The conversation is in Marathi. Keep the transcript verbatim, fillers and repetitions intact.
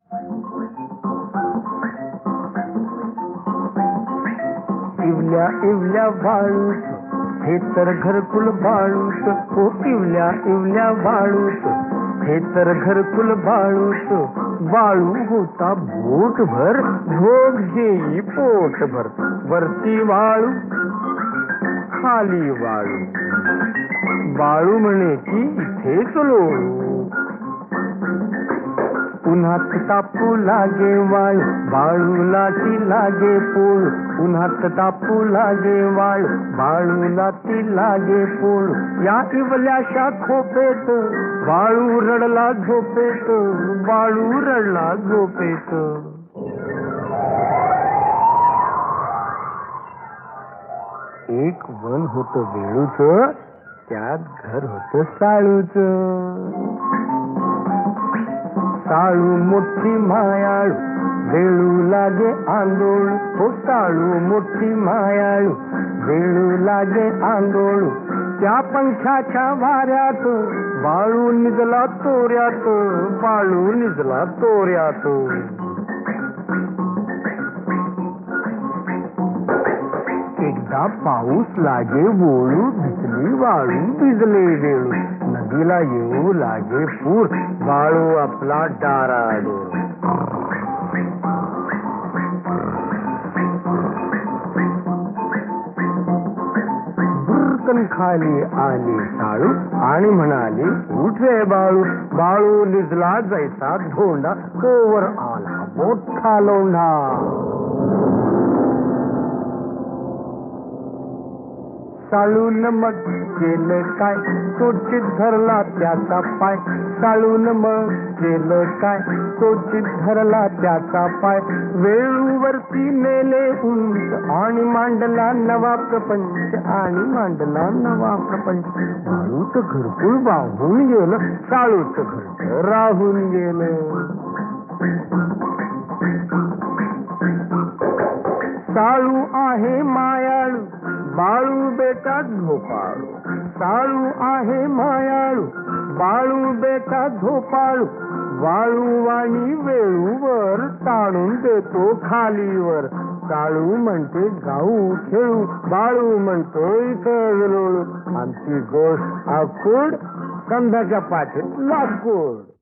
इवल्या इवल्या वाळूच हे तर घरकुल बाळूच, हो इवल्या इवल्या वाळूच हे तर घरकुल बाळूच. बाळू होता बोटभर, झोप घेई पोटभर. वरती वाळू खाली वाळू, बाळू म्हणे की इथेच लोळू. उन्हात तापू लागे वाळू, बाळूला ती लागे पोळू. उन्हात तापू लागे वाळू, बाळूला ती लागे पोळू. या इवल्याशा खोपेत बाळू रडला झोपेत, बाळू रडला झोपेत. एक वन होत वेळूच, त्यात घर होत साळूच. साळू मोठी मायाळू, वेळू लागे आंदोळू. हो साळू मोठी मायाळू, वेळू लागे आंदोळू. त्या पंखाच्या वाऱ्यात बाळू निजला तोऱ्यात, बाळू निजला तोऱ्यात. एकदा पाऊस लागे वोळू, भिजली वाळू भिजले वेळू. नदीला येऊ लागे पूर, बाळू आपला डाराडोर. बुरकन खाली आली साळू आणि म्हणाली उठ रे बाळू. बाळू निजला जैसा धोंडा, कोवर आला मोठा लोंढा. साळून मग केलं काय, तोचित धरला त्याचा पाय. साळून मग केलं काय, तोचित धरला त्याचा पाय. वेळूवरती नेले उंच आणि मांडला नवा प्रपंच, आणि मांडला नवा प्रपंच. बाळूच घरकुल वाहून गेलं, साळूच घर राहून गेलं. साळू आहे मायाळू, बाळू बेटा झोपाळू. साळू आहे मायाळू, बाळू बेटा झोपाळू. वाळू वाणी वेळूवर ताणून देतो खालीवर. साळू म्हणते गाऊ खेळू, बाळू म्हणतो इथं लोळू. आमची गोष्ट आखूड, संध्याच्या पाठीत लाकूड.